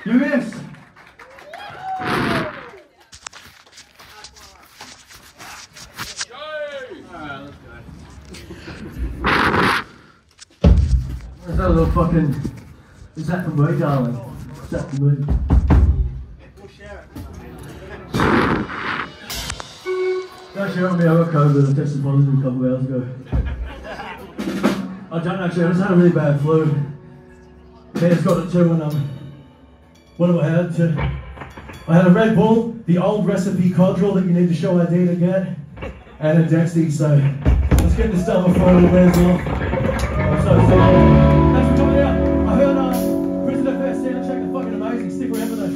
Luis! Where's that little fucking... Is that for me, darling? Is that for me? We'll share it. Don't share it with me, I got COVID. I tested positive a couple of hours ago. I don't actually, I just had a really bad flu. Bear's got it too, and what do I have to... I had a Red Bull, the old recipe Codral that you need to show ID to get, and a Dexy, so let's get this done before all wears off. Thanks for coming out. I heard Prison FS soundcheck are fucking amazing. Stick around for that.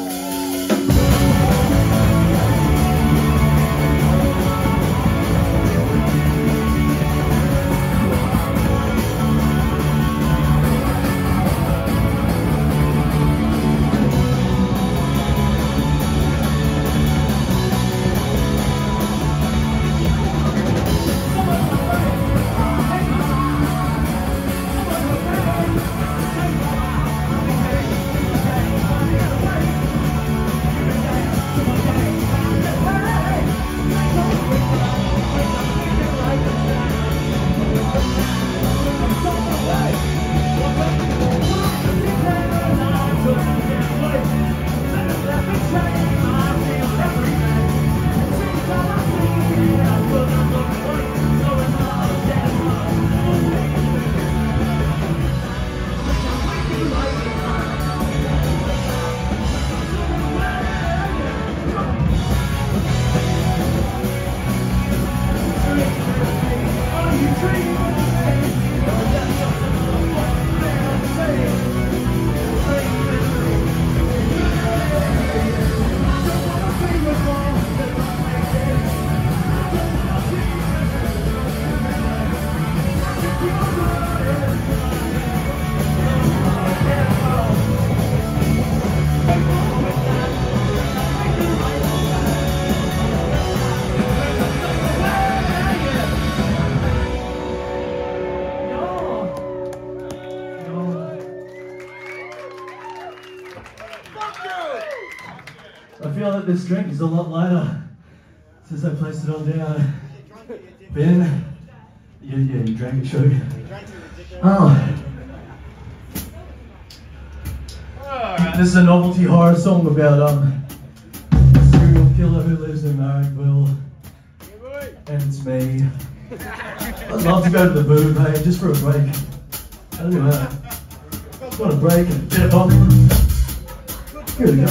I feel like this drink is a lot lighter since I placed it all down. Ben? Yeah, you drank it, sugar. Oh. This is a novelty horror song about a serial killer who lives in Marrickville. And it's me. I'd love to go to the boob, hey, just for a break. Look at that. Just want a break and a bit of popcorn. Here we go.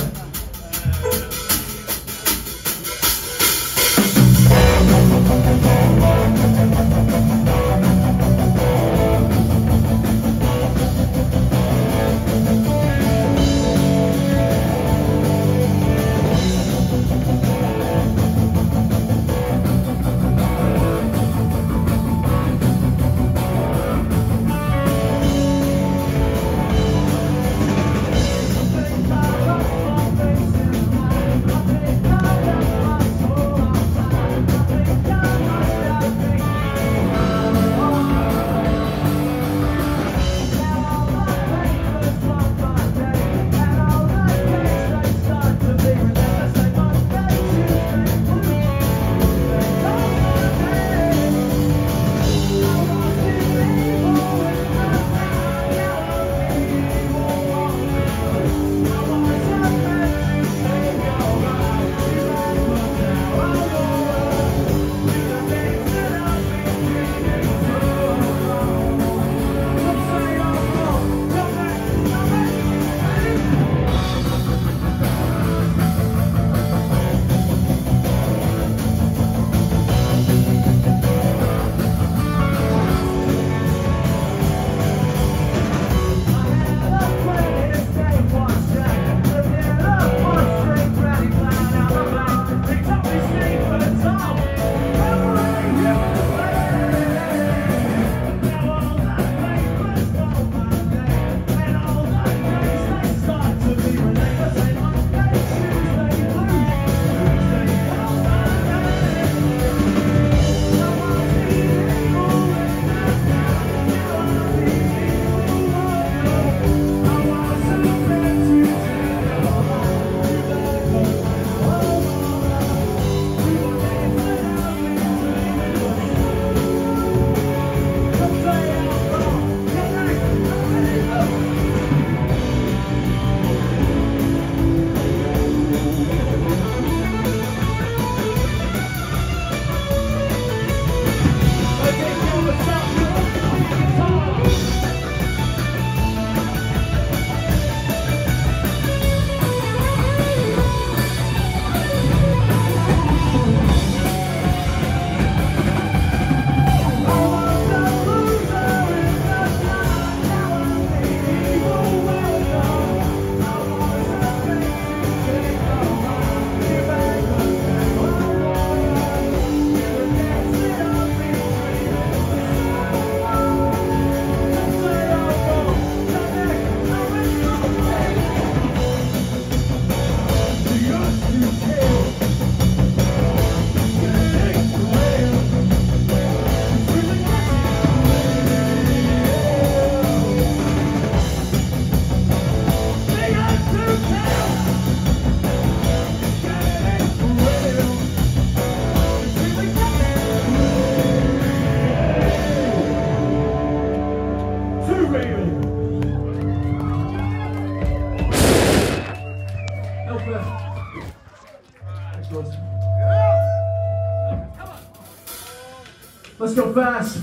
Let's go fast.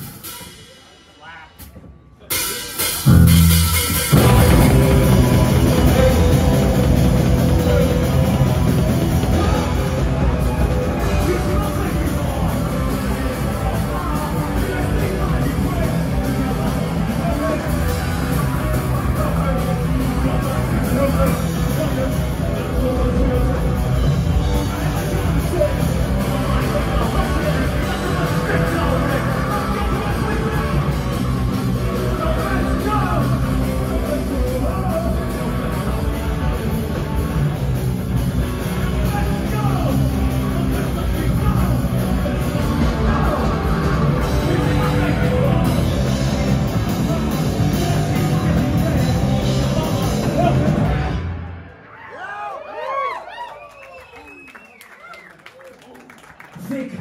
Thick.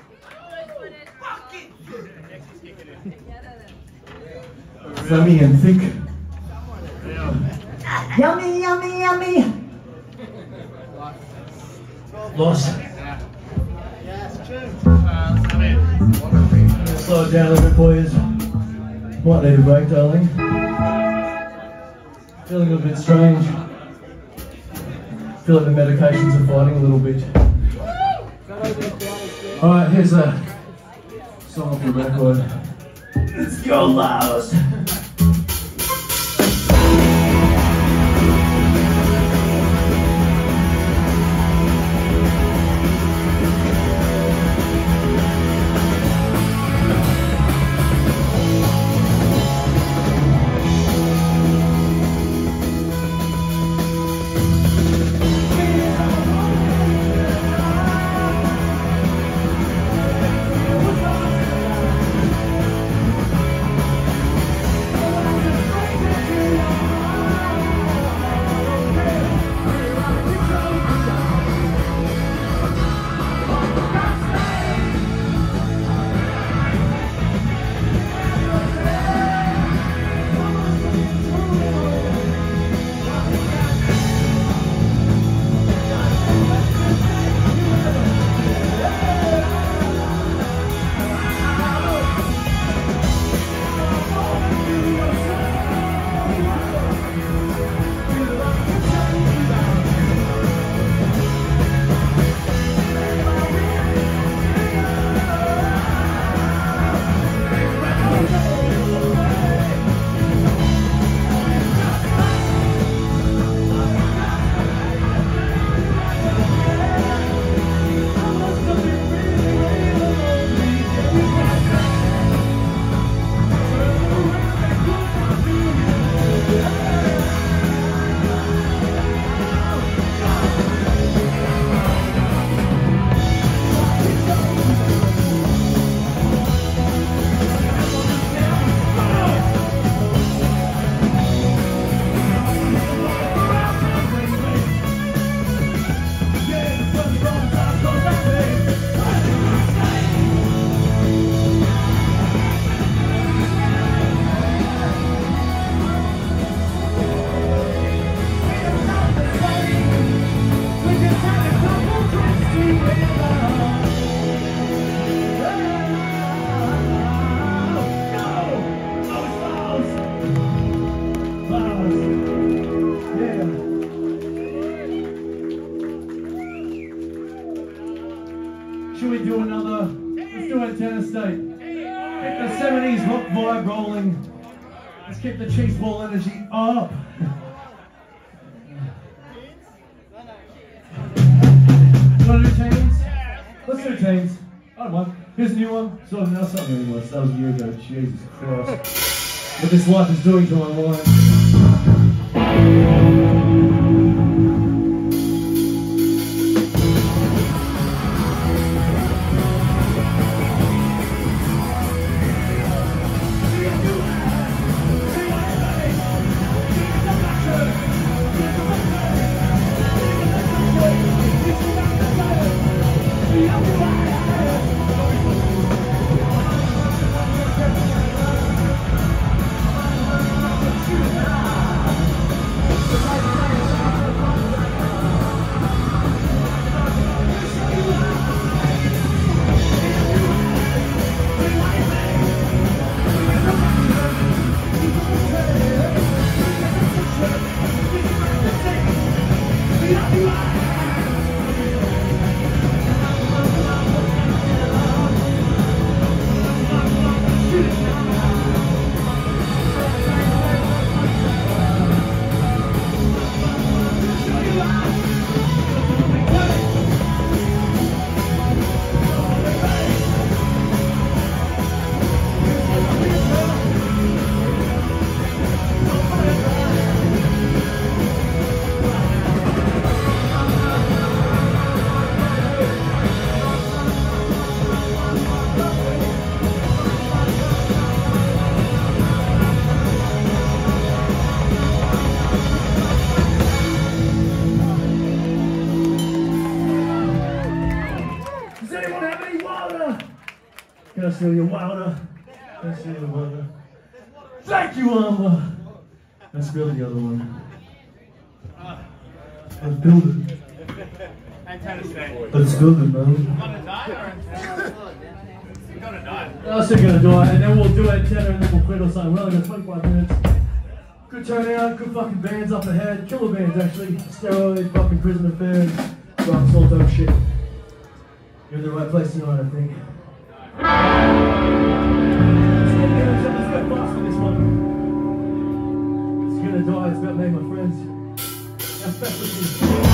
Yummy and thick. Yummy, yummy, yummy. Lost. Slow it down a little bit, boys. Might need a break, darling. Feeling a little bit strange. Feel like the medications are fighting a little bit. Alright, here's a song off the record. Let's go loud! Should we do another? Let's do Antenna State. Get the 70s rock vibe rolling. Let's keep the cheese ball energy up. You want to do teams? Let's do teams. I don't mind. Here's a new one. So now something anymore. That was a year ago. Jesus Christ. What this life is doing to my mind. I steal your water. I steal your water. Thank you, Armor. I spilled the other one. I spilled it. I spilled it, man. You gonna die or you're gonna die? I'm still gonna die, and then we'll do it 10 and then we'll quit or something. We're only got 25 minutes. Good turnout, good fucking bands up ahead. Killer bands, actually. Steroid, fucking Prison Affairs. Rock, salt, dope shit. You're in the right place tonight, I think. Let's go fast with this one. It's gonna die, it's about me and my friends. That's best with you.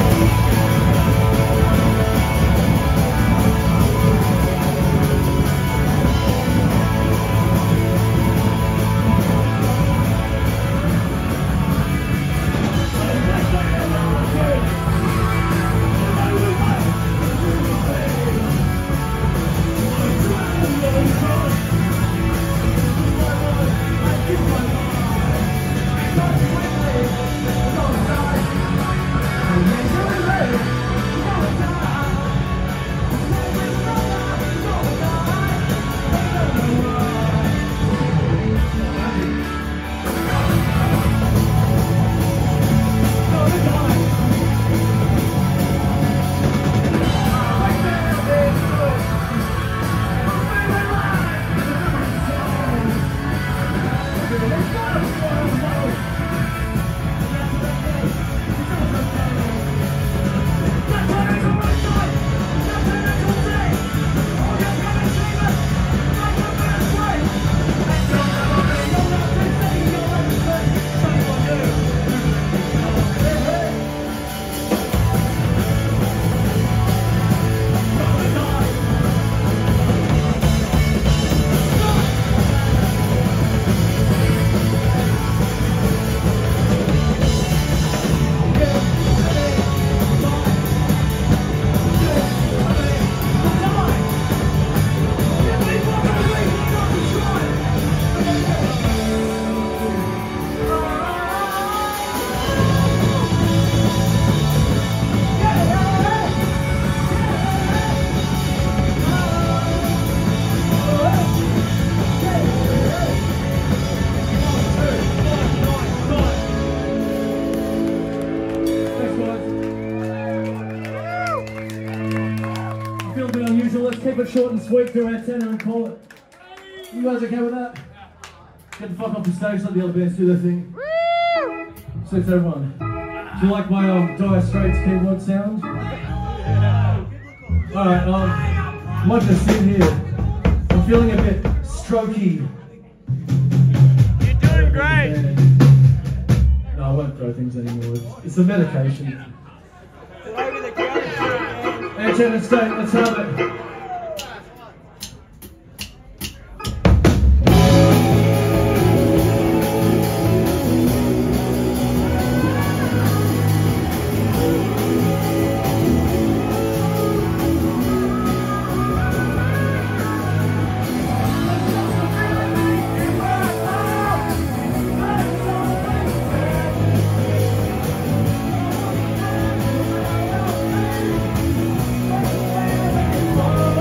Keep it short and sweet through our tenor and call it. You guys okay with that? Get the fuck off the stage, let the other bands do their thing. Suits everyone. Do you like my Dire Straits keyboard sound? Alright, I'm not gonna sit here. I'm feeling a bit strokey. You're doing great! No, I won't throw things anymore. It's the medication. Hey, Tenor State, let's have it. Oh,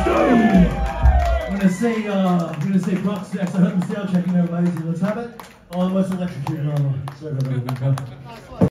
Let's go! We're gonna see Brock's next. I heard the sound checking, they're amazing. Let's have it. Oh, I'm most electrocuted. Oh, sorry about that.